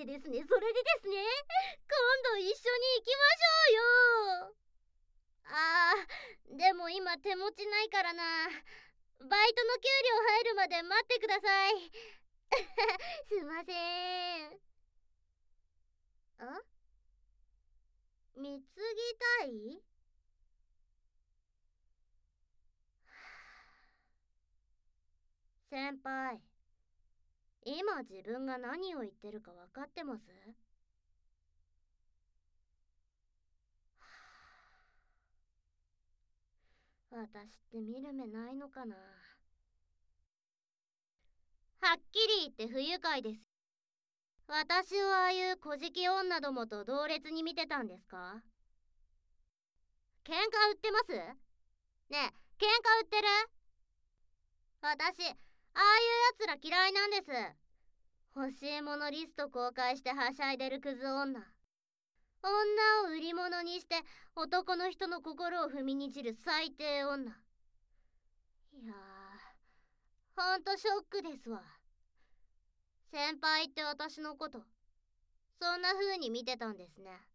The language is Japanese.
でですね、それでですね、今度一緒に行きましょうよ。でも今手持ちないからな。バイトの給料入るまで待ってください。すいません。貢ぎたい？先輩、今自分が何を言ってるか分かってます？私って見る目ないのかな。はっきり言って不愉快です。私をああいう小じき女どもと同列に見てたんですか？喧嘩売ってます？ねえ、喧嘩売ってる？私、ああいうやつら嫌いなんです。欲しいものリスト公開してはしゃいでるクズ女。女を売り物にして男の人の心を踏みにじる最低女。いやほんとショックですわ。先輩って私のことそんな風に見てたんですね。